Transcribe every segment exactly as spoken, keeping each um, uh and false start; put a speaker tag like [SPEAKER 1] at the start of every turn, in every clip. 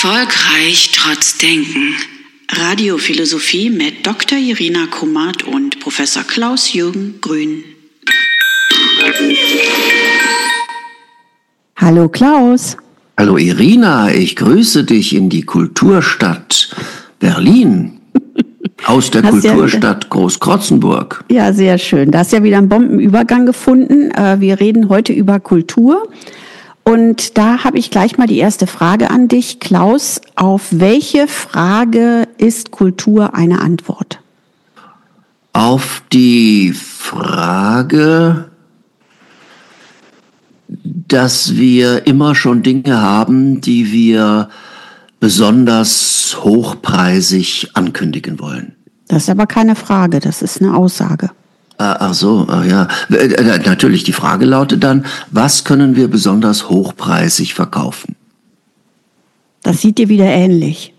[SPEAKER 1] Erfolgreich trotz Denken. Radiophilosophie mit Doktor Irina Kummert und Professor Klaus-Jürgen Grün.
[SPEAKER 2] Hallo Klaus.
[SPEAKER 3] Hallo Irina, ich grüße dich in die Kulturstadt Berlin. Aus der
[SPEAKER 2] Hast
[SPEAKER 3] Kulturstadt ja Großkrotzenburg.
[SPEAKER 2] Ja, sehr schön. Da hast ja wieder einen Bombenübergang gefunden. Wir reden heute über Kultur. Und da habe ich gleich mal die erste Frage an dich. Klaus, auf welche Frage ist Kultur eine Antwort?
[SPEAKER 3] Auf die Frage, dass wir immer schon Dinge haben, die wir besonders hochpreisig ankündigen wollen.
[SPEAKER 2] Das ist aber keine Frage, das ist eine Aussage.
[SPEAKER 3] Ach so, ach ja. Natürlich, die Frage lautet dann, was können wir besonders hochpreisig verkaufen?
[SPEAKER 2] Das sieht dir wieder ähnlich.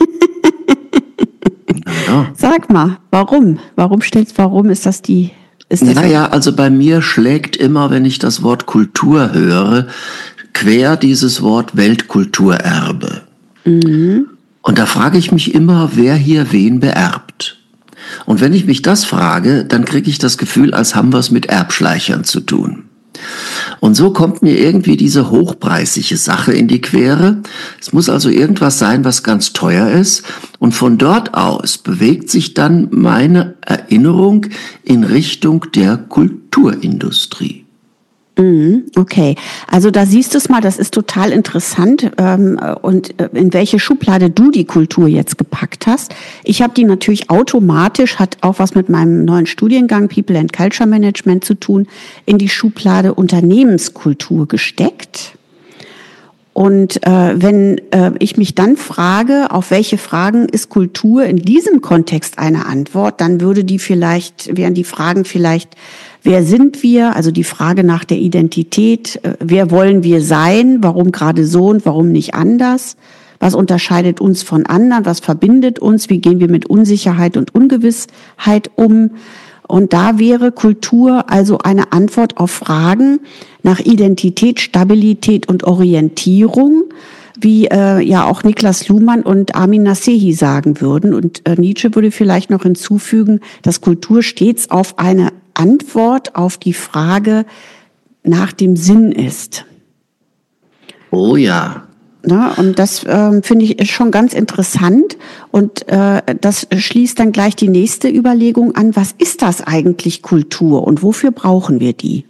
[SPEAKER 3] Ja.
[SPEAKER 2] Sag mal, warum? Warum stellst, warum ist das die? Ist das
[SPEAKER 3] naja, also bei mir schlägt immer, wenn ich das Wort Kultur höre, quer dieses Wort Weltkulturerbe.
[SPEAKER 2] Mhm.
[SPEAKER 3] Und da frage ich mich immer, wer hier wen beerbt. Und wenn ich mich das frage, dann kriege ich das Gefühl, als haben wir es mit Erbschleichern zu tun. Und so kommt mir irgendwie diese hochpreisige Sache in die Quere. Es muss also irgendwas sein, was ganz teuer ist. Und von dort aus bewegt sich dann meine Erinnerung in Richtung der Kulturindustrie.
[SPEAKER 2] Okay, also da siehst du es mal, das ist total interessant ähm, und in welche Schublade du die Kultur jetzt gepackt hast. Ich habe die natürlich automatisch, hat auch was mit meinem neuen Studiengang People and Culture Management zu tun, in die Schublade Unternehmenskultur gesteckt. Und äh, wenn äh, ich mich dann frage, auf welche Fragen ist Kultur in diesem Kontext eine Antwort, dann würde die vielleicht, wären die Fragen vielleicht, wer sind wir? Also die Frage nach der Identität, äh, wer wollen wir sein? Warum gerade so und warum nicht anders? Was unterscheidet uns von anderen? Was verbindet uns? Wie gehen wir mit Unsicherheit und Ungewissheit um? Und da wäre Kultur also eine Antwort auf Fragen nach Identität, Stabilität und Orientierung, wie äh, ja auch Niklas Luhmann und Amin Nasehi sagen würden. Und äh, Nietzsche würde vielleicht noch hinzufügen, dass Kultur stets auf eine Antwort auf die Frage nach dem Sinn ist.
[SPEAKER 3] Oh ja.
[SPEAKER 2] Ja, und das ähm, finde ich ist schon ganz interessant und äh, das schließt dann gleich die nächste Überlegung an, was ist das eigentlich Kultur und wofür brauchen wir die?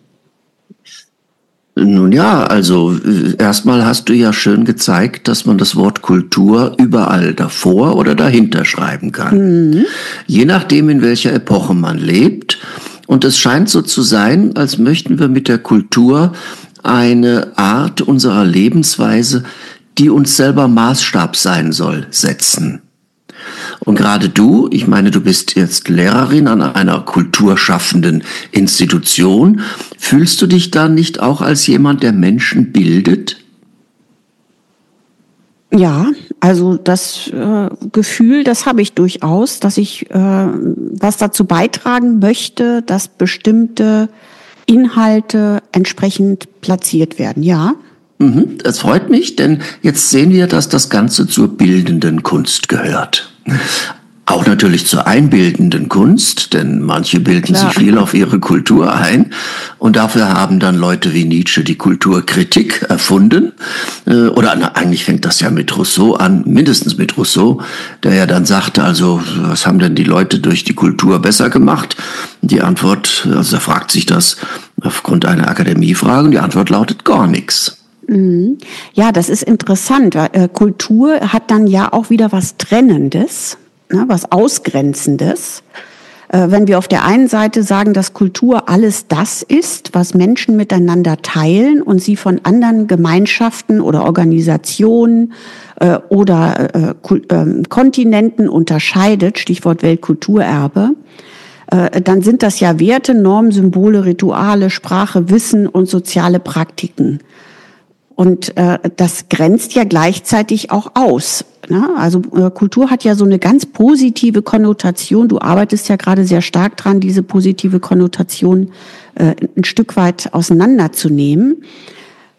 [SPEAKER 3] Nun ja, also erstmal hast du ja schön gezeigt, dass man das Wort Kultur überall davor oder dahinter schreiben kann. Mhm. Je nachdem, in welcher Epoche man lebt. Und es scheint so zu sein, als möchten wir mit der Kultur eine Art unserer Lebensweise, die uns selber Maßstab sein soll, setzen. Und gerade du, ich meine, du bist jetzt Lehrerin an einer kulturschaffenden Institution, fühlst du dich da nicht auch als jemand, der Menschen bildet?
[SPEAKER 2] Ja, also das äh, Gefühl, das habe ich durchaus, dass ich äh, was dazu beitragen möchte, dass bestimmte Inhalte entsprechend platziert werden, ja.
[SPEAKER 3] Das freut mich, denn jetzt sehen wir, dass das Ganze zur bildenden Kunst gehört. Auch natürlich zur einbildenden Kunst, denn manche bilden
[SPEAKER 2] Klar.
[SPEAKER 3] sich viel auf ihre Kultur ein. Und dafür haben dann Leute wie Nietzsche die Kulturkritik erfunden. Oder na, eigentlich fängt das ja mit Rousseau an, mindestens mit Rousseau, der ja dann sagte, also was haben denn die Leute durch die Kultur besser gemacht? Die Antwort, also er fragt sich das aufgrund einer Akademiefrage, und die Antwort lautet gar nichts.
[SPEAKER 2] Ja, das ist interessant. Kultur hat dann ja auch wieder was Trennendes, was Ausgrenzendes. Wenn wir auf der einen Seite sagen, dass Kultur alles das ist, was Menschen miteinander teilen und sie von anderen Gemeinschaften oder Organisationen oder Kontinenten unterscheidet, Stichwort Weltkulturerbe, dann sind das ja Werte, Normen, Symbole, Rituale, Sprache, Wissen und soziale Praktiken. Und äh, das grenzt ja gleichzeitig auch aus. Ne? Also äh, Kultur hat ja so eine ganz positive Konnotation. Du arbeitest ja gerade sehr stark dran, diese positive Konnotation äh, ein Stück weit auseinanderzunehmen.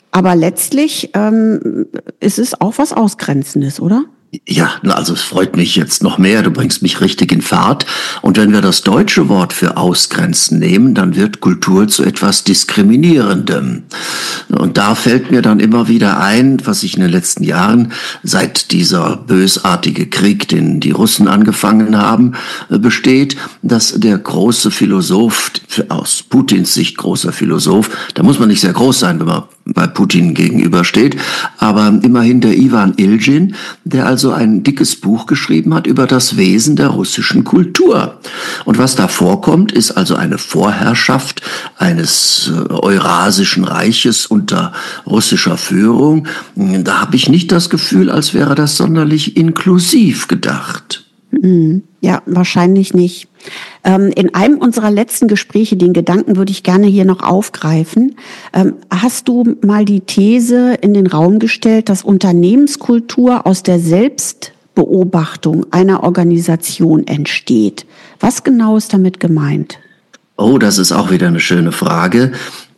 [SPEAKER 2] Aber letztlich ähm, ist es auch was Ausgrenzendes, oder?
[SPEAKER 3] Ja, also es freut mich jetzt noch mehr, du bringst mich richtig in Fahrt. Und wenn wir das deutsche Wort für ausgrenzen nehmen, dann wird Kultur zu etwas Diskriminierendem. Und da fällt mir dann immer wieder ein, was ich in den letzten Jahren, seit dieser bösartige Krieg, den die Russen angefangen haben, besteht, dass der große Philosoph, aus Putins Sicht großer Philosoph, da muss man nicht sehr groß sein, wenn man bei Putin gegenübersteht, aber immerhin der Iwan Ilyin, der also ein dickes Buch geschrieben hat über das Wesen der russischen Kultur. Und was da vorkommt, ist also eine Vorherrschaft eines Eurasischen Reiches unter russischer Führung. Da habe ich nicht das Gefühl, als wäre das sonderlich inklusiv gedacht.
[SPEAKER 2] Ja, wahrscheinlich nicht. In einem unserer letzten Gespräche, den Gedanken würde ich gerne hier noch aufgreifen, hast du mal die These in den Raum gestellt, dass Unternehmenskultur aus der Selbstbeobachtung einer Organisation entsteht. Was genau ist damit gemeint?
[SPEAKER 3] Oh, das ist auch wieder eine schöne Frage.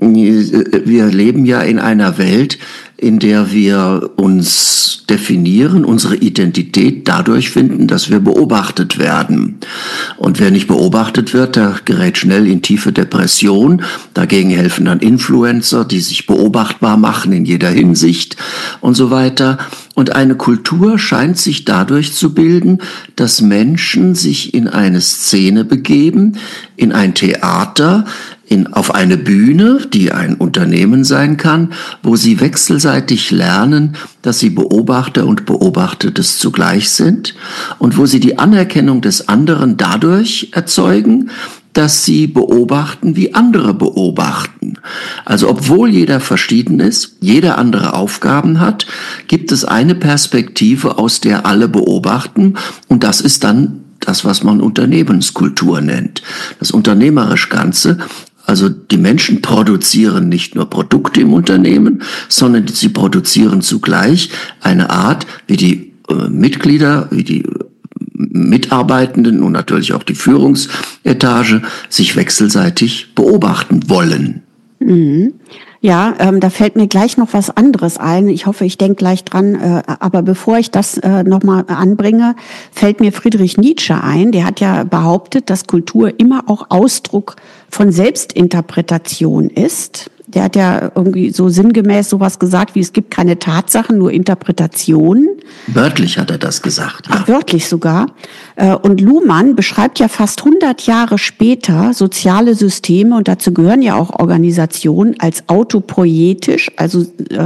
[SPEAKER 3] Wir leben ja in einer Welt, in der wir uns definieren, unsere Identität dadurch finden, dass wir beobachtet werden. Und wer nicht beobachtet wird, der gerät schnell in tiefe Depression. Dagegen helfen dann Influencer, die sich beobachtbar machen in jeder Hinsicht und so weiter. Und eine Kultur scheint sich dadurch zu bilden, dass Menschen sich in eine Szene begeben, in ein Theater, in, auf eine Bühne, die ein Unternehmen sein kann, wo sie wechselseitig lernen, dass sie Beobachter und Beobachtetes zugleich sind und wo sie die Anerkennung des anderen dadurch erzeugen, dass sie beobachten, wie andere beobachten. Also obwohl jeder verschieden ist, jeder andere Aufgaben hat, gibt es eine Perspektive, aus der alle beobachten, und das ist dann das, was man Unternehmenskultur nennt. Das unternehmerisch Ganze. Also die Menschen produzieren nicht nur Produkte im Unternehmen, sondern sie produzieren zugleich eine Art, wie die äh, Mitglieder, wie die Mitarbeitenden und natürlich auch die Führungsetage sich wechselseitig beobachten wollen.
[SPEAKER 2] Mhm. Ja, ähm, da fällt mir gleich noch was anderes ein. Ich hoffe, ich denke gleich dran. Äh, aber bevor ich das äh, nochmal anbringe, fällt mir Friedrich Nietzsche ein. Der hat ja behauptet, dass Kultur immer auch Ausdruck von Selbstinterpretation ist. Der hat ja irgendwie so sinngemäß sowas gesagt, wie es gibt keine Tatsachen, nur Interpretationen.
[SPEAKER 3] Wörtlich hat er das gesagt. Ja.
[SPEAKER 2] Ach, wörtlich sogar. Und Luhmann beschreibt ja fast hundert Jahre später soziale Systeme, und dazu gehören ja auch Organisationen, als autopoietisch, also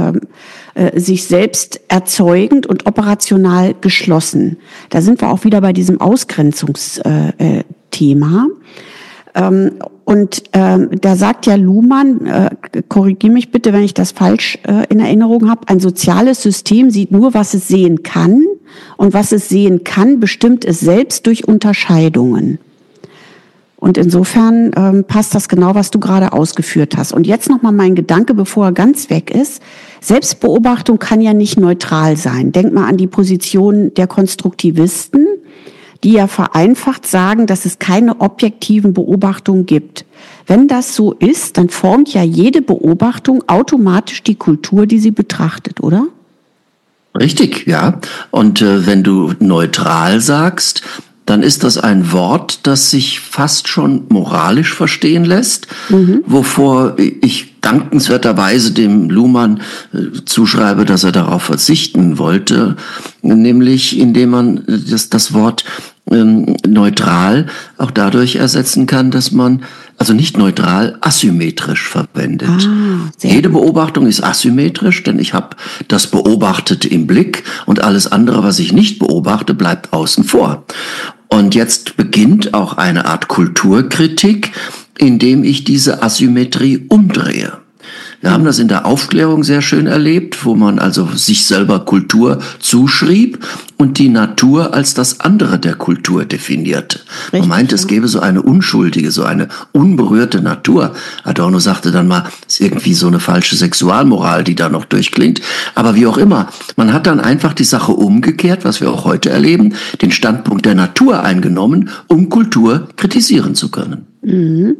[SPEAKER 2] äh, sich selbst erzeugend und operational geschlossen. Da sind wir auch wieder bei diesem Ausgrenzungsthema. Ähm, und ähm, da sagt ja Luhmann, äh, korrigiere mich bitte, wenn ich das falsch äh, in Erinnerung habe, ein soziales System sieht nur, was es sehen kann, und was es sehen kann, bestimmt es selbst durch Unterscheidungen. Und insofern ähm, passt das genau, was du gerade ausgeführt hast. Und jetzt nochmal mein Gedanke, bevor er ganz weg ist. Selbstbeobachtung kann ja nicht neutral sein. Denk mal an die Position der Konstruktivisten, die ja vereinfacht sagen, dass es keine objektiven Beobachtungen gibt. Wenn das so ist, dann formt ja jede Beobachtung automatisch die Kultur, die sie betrachtet, oder?
[SPEAKER 3] Richtig, ja. Und äh, wenn du neutral sagst, dann ist das ein Wort, das sich fast schon moralisch verstehen lässt, mhm. wovor ich dankenswerterweise dem Luhmann äh, zuschreibe, dass er darauf verzichten wollte, nämlich indem man das, das Wort ähm, neutral auch dadurch ersetzen kann, dass man, also nicht neutral, asymmetrisch verwendet. Ah, Jede Beobachtung ist asymmetrisch, denn ich habe das Beobachtete im Blick und alles andere, was ich nicht beobachte, bleibt außen vor. Und jetzt beginnt auch eine Art Kulturkritik, indem ich diese Asymmetrie umdrehe. Wir haben das in der Aufklärung sehr schön erlebt, wo man also sich selber Kultur zuschrieb und die Natur als das andere der Kultur definierte. Richtig, man meinte, ja. Es gäbe so eine unschuldige, so eine unberührte Natur. Adorno sagte dann mal, es ist irgendwie so eine falsche Sexualmoral, die da noch durchklingt. Aber wie auch immer, man hat dann einfach die Sache umgekehrt, was wir auch heute erleben, den Standpunkt der Natur eingenommen, um Kultur kritisieren zu können.
[SPEAKER 2] Mhm.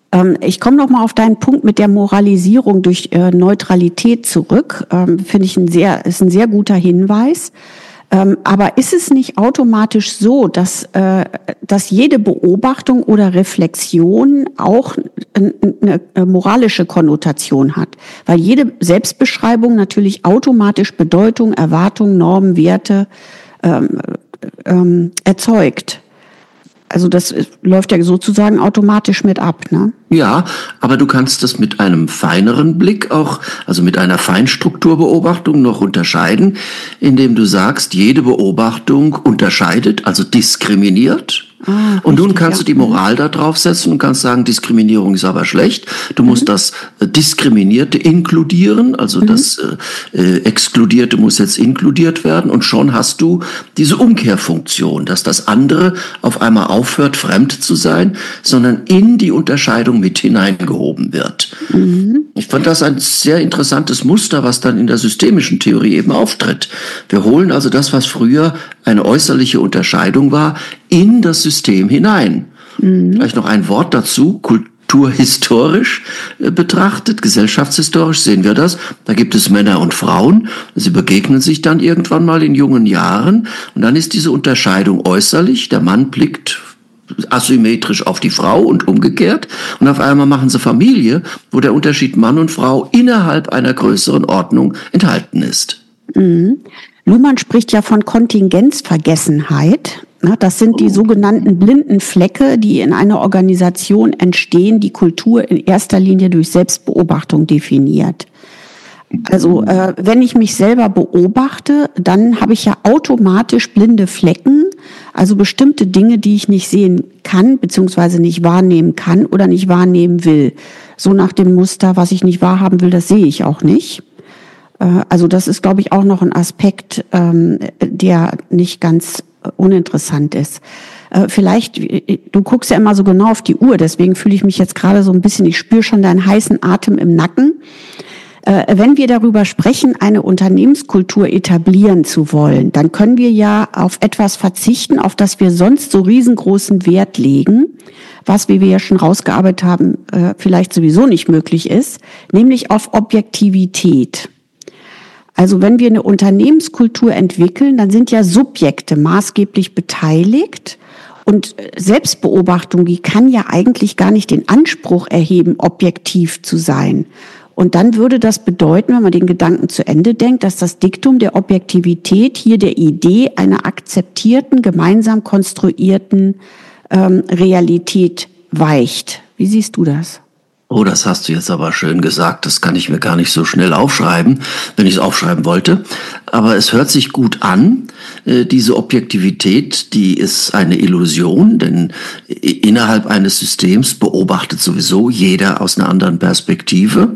[SPEAKER 2] Ähm, ich komme noch mal auf deinen Punkt mit der Moralisierung durch äh, Neutralität zurück. Ähm, finde ich ein sehr, ist ein sehr guter Hinweis. Ähm, aber ist es nicht automatisch so, dass, äh, dass jede Beobachtung oder Reflexion auch eine, eine moralische Konnotation hat? Weil jede Selbstbeschreibung natürlich automatisch Bedeutung, Erwartung, Normen, Werte ähm, ähm, erzeugt. Also das läuft ja sozusagen automatisch mit ab, ne?
[SPEAKER 3] Ja, aber du kannst das mit einem feineren Blick auch, also mit einer Feinstrukturbeobachtung noch unterscheiden, indem du sagst, jede Beobachtung unterscheidet, also diskriminiert. Ah, und nun kannst ja. du die Moral da draufsetzen und kannst sagen, Diskriminierung ist aber schlecht. Du mhm. musst das äh, Diskriminierte inkludieren, also mhm. das äh, Exkludierte muss jetzt inkludiert werden. Und schon hast du diese Umkehrfunktion, dass das andere auf einmal aufhört, fremd zu sein, sondern in die Unterscheidung mit hineingehoben wird. Mhm. Ich fand das ein sehr interessantes Muster, was dann in der systemischen Theorie eben auftritt. Wir holen also das, was früher eine äußerliche Unterscheidung war, in das System hinein. Mhm. Vielleicht noch ein Wort dazu. Kulturhistorisch äh, betrachtet, gesellschaftshistorisch sehen wir das. Da gibt es Männer und Frauen. Sie begegnen sich dann irgendwann mal in jungen Jahren. Und dann ist diese Unterscheidung äußerlich. Der Mann blickt asymmetrisch auf die Frau und umgekehrt. Und auf einmal machen sie Familie, wo der Unterschied Mann und Frau innerhalb einer größeren Ordnung enthalten ist.
[SPEAKER 2] Mhm. Luhmann spricht ja von Kontingenzvergessenheit. Das sind die sogenannten blinden Flecke, die in einer Organisation entstehen, die Kultur in erster Linie durch Selbstbeobachtung definiert. Also äh, wenn ich mich selber beobachte, dann habe ich ja automatisch blinde Flecken, also bestimmte Dinge, die ich nicht sehen kann, beziehungsweise nicht wahrnehmen kann oder nicht wahrnehmen will. So nach dem Muster, was ich nicht wahrhaben will, das sehe ich auch nicht. Äh, also das ist, glaube ich, auch noch ein Aspekt, ähm, der nicht ganz uninteressant ist. Äh, vielleicht, du guckst ja immer so genau auf die Uhr, deswegen fühle ich mich jetzt gerade so ein bisschen, ich spüre schon deinen heißen Atem im Nacken. Wenn wir darüber sprechen, eine Unternehmenskultur etablieren zu wollen, dann können wir ja auf etwas verzichten, auf das wir sonst so riesengroßen Wert legen, was, wie wir ja schon rausgearbeitet haben, vielleicht sowieso nicht möglich ist, nämlich auf Objektivität. Also wenn wir eine Unternehmenskultur entwickeln, dann sind ja Subjekte maßgeblich beteiligt. Und Selbstbeobachtung, die kann ja eigentlich gar nicht den Anspruch erheben, objektiv zu sein. Und dann würde das bedeuten, wenn man den Gedanken zu Ende denkt, dass das Diktum der Objektivität hier der Idee einer akzeptierten, gemeinsam konstruierten ähm, Realität weicht. Wie siehst du das?
[SPEAKER 3] Oh, das hast du jetzt aber schön gesagt. Das kann ich mir gar nicht so schnell aufschreiben, wenn ich es aufschreiben wollte. Aber es hört sich gut an. Äh, diese Objektivität, die ist eine Illusion, denn innerhalb eines Systems beobachtet sowieso jeder aus einer anderen Perspektive.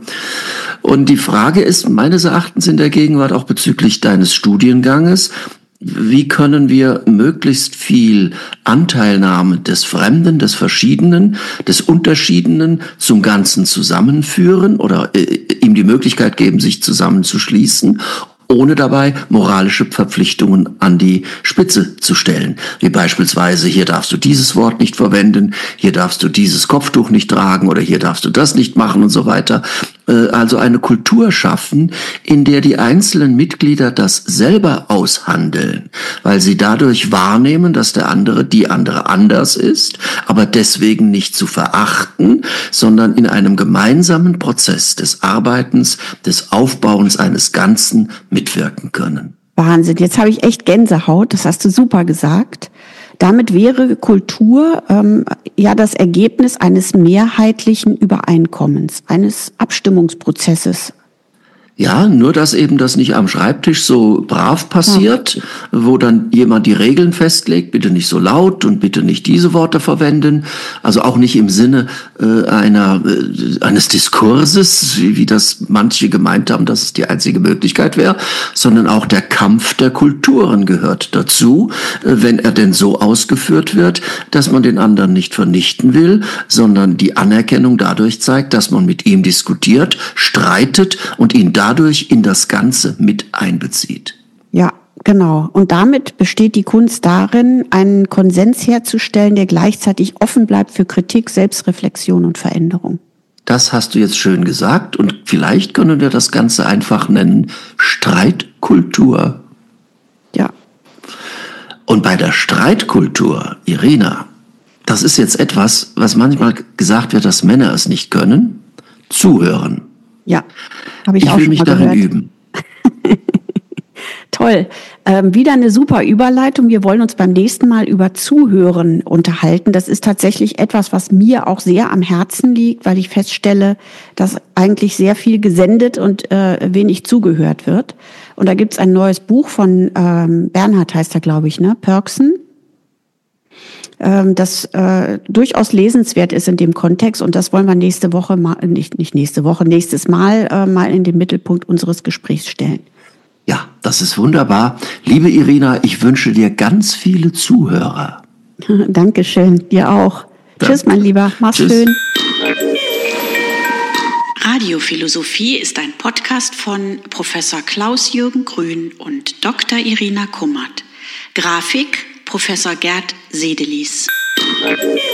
[SPEAKER 3] Und die Frage ist meines Erachtens in der Gegenwart auch bezüglich deines Studienganges: Wie können wir möglichst viel Anteilnahme des Fremden, des Verschiedenen, des Unterschiedenen zum Ganzen zusammenführen oder äh, ihm die Möglichkeit geben, sich zusammenzuschließen, ohne dabei moralische Verpflichtungen an die Spitze zu stellen. Wie beispielsweise, hier darfst du dieses Wort nicht verwenden, hier darfst du dieses Kopftuch nicht tragen oder hier darfst du das nicht machen und so weiter. Also eine Kultur schaffen, in der die einzelnen Mitglieder das selber aushandeln, weil sie dadurch wahrnehmen, dass der andere, die andere anders ist, aber deswegen nicht zu verachten, sondern in einem gemeinsamen Prozess des Arbeitens, des Aufbauens eines Ganzen mitwirken können.
[SPEAKER 2] Wahnsinn, jetzt habe ich echt Gänsehaut, das hast du super gesagt. Damit wäre Kultur ähm, ja das Ergebnis eines mehrheitlichen Übereinkommens, eines Abstimmungsprozesses.
[SPEAKER 3] Ja, nur dass eben das nicht am Schreibtisch so brav passiert, ja, wo dann jemand die Regeln festlegt, bitte nicht so laut und bitte nicht diese Worte verwenden, also auch nicht im Sinne äh, einer äh, eines Diskurses, wie, wie das manche gemeint haben, dass es die einzige Möglichkeit wäre, sondern auch der Kampf der Kulturen gehört dazu, äh, wenn er denn so ausgeführt wird, dass man den anderen nicht vernichten will, sondern die Anerkennung dadurch zeigt, dass man mit ihm diskutiert, streitet und ihn dadurch in das Ganze mit einbezieht.
[SPEAKER 2] Ja, Genau. Und damit besteht die Kunst darin, einen Konsens herzustellen, der gleichzeitig offen bleibt für Kritik, Selbstreflexion und Veränderung.
[SPEAKER 3] Das hast du jetzt schön gesagt und vielleicht können wir das Ganze einfach nennen Streitkultur.
[SPEAKER 2] Ja.
[SPEAKER 3] Und bei der Streitkultur, Irina, das ist jetzt etwas, was manchmal gesagt wird, dass Männer es nicht können. Zuhören.
[SPEAKER 2] Ja, habe ich,
[SPEAKER 3] ich
[SPEAKER 2] auch
[SPEAKER 3] will
[SPEAKER 2] schon
[SPEAKER 3] mich
[SPEAKER 2] mal
[SPEAKER 3] darin
[SPEAKER 2] gehört.
[SPEAKER 3] üben.
[SPEAKER 2] Toll. Ähm, wieder eine super Überleitung. Wir wollen uns beim nächsten Mal über Zuhören unterhalten. Das ist tatsächlich etwas, was mir auch sehr am Herzen liegt, weil ich feststelle, dass eigentlich sehr viel gesendet und äh, wenig zugehört wird. Und da gibt's ein neues Buch von ähm, Bernhard, heißt er, glaube ich, ne? Pörksen. Das äh, durchaus lesenswert ist in dem Kontext, und das wollen wir nächste Woche mal, nicht, nicht nächste Woche, nächstes Mal äh, mal in den Mittelpunkt unseres Gesprächs stellen.
[SPEAKER 3] Ja, das ist wunderbar. Liebe Irina, ich wünsche dir ganz viele Zuhörer.
[SPEAKER 2] Dankeschön, dir auch. Danke. Tschüss, mein Lieber, mach's Tschüss. Schön.
[SPEAKER 1] Radiophilosophie ist ein Podcast von Professor Klaus-Jürgen Grün und Doktor Irina Kummert. Grafik Professor Gerd Sedelis.